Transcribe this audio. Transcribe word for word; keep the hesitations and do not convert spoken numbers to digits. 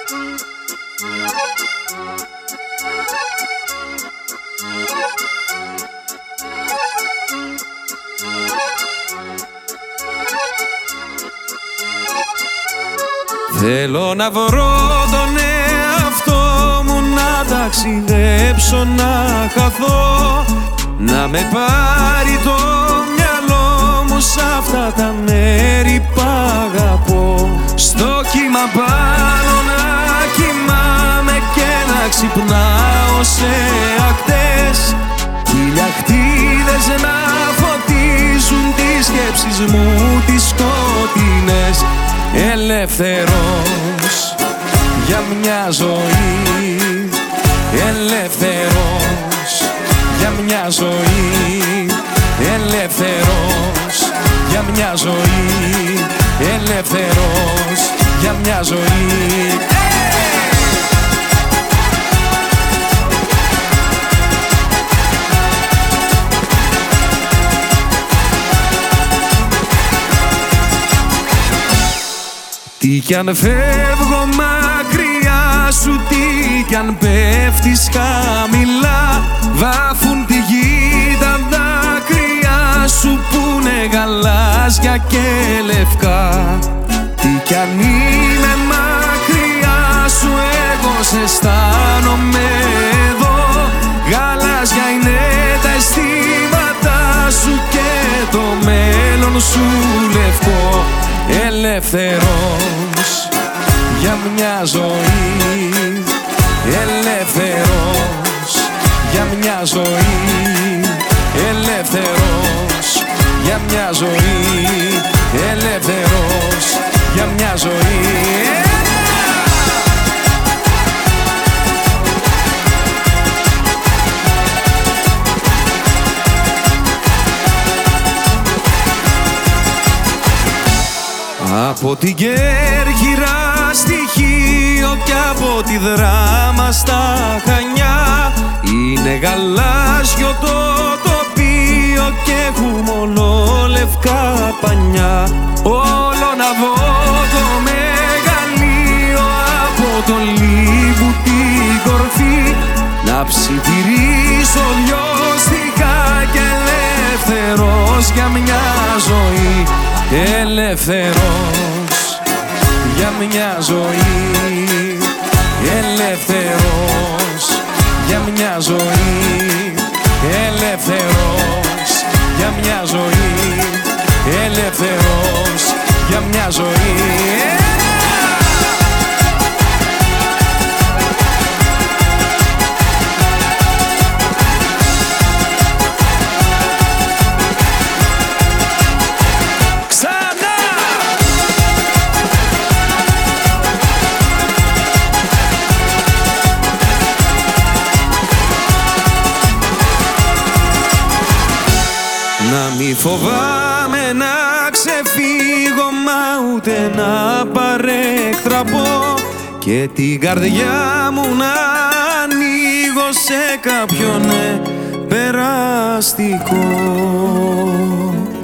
Θέλω να βρω τον εαυτό μου, να ταξιδέψω, να χαθώ, να με πάρει το μυαλό μου σ' αυτά τα μέρη που αγαπώ. Στο κύμα πάνω να κοιμάμαι και να ξυπνάω σε ακτές, χιλιακτίδες να φωτίζουν τις σκέψεις μου τις σκοτεινές. Ελεύθερος για μια ζωή, ελεύθερος για μια ζωή, ελεύθερος για μια ζωή, ελεύθερος για μια ζωή. Τι κι αν φεύγω μακριά σου, τι κι αν πέφτεις χαμηλά, βάφουν τη γη τα δάκρυα σου που είναι γαλάζια και λευκά. Τι κι αν είμαι μακριά σου, εγώ σε αισθάνομαι εδώ. Γαλάζια είναι τα αισθήματά σου και το μέλλον σου λευκό. Ελεύθερος για μια ζωή, ελεύθερος για μια ζωή, ελεύθερος για μια ζωή, ελεύθερος για μια ζωή. Από την Κέρκυρα στη Χίο και από τη Δράμα στα Χανιά, είναι γαλάζιο το τοπίο και έχουμε ολόλευκα πανιά. Όλο να δω το μεγαλείο από το Λίβου την κορφή, να ψιθυρίσω δυο στιχά και ελεύθερος για μια ζωή. Ελεύθερος για μια ζωή, ελεύθερος για μια ζωή, ελεύθερος για μια ζωή, ελεύθερος για μια ζωή. Να μη φοβάμαι να ξεφύγω, μα ούτε να παρέκτραπω, και την καρδιά μου να ανοίγω σε κάποιον περαστικό.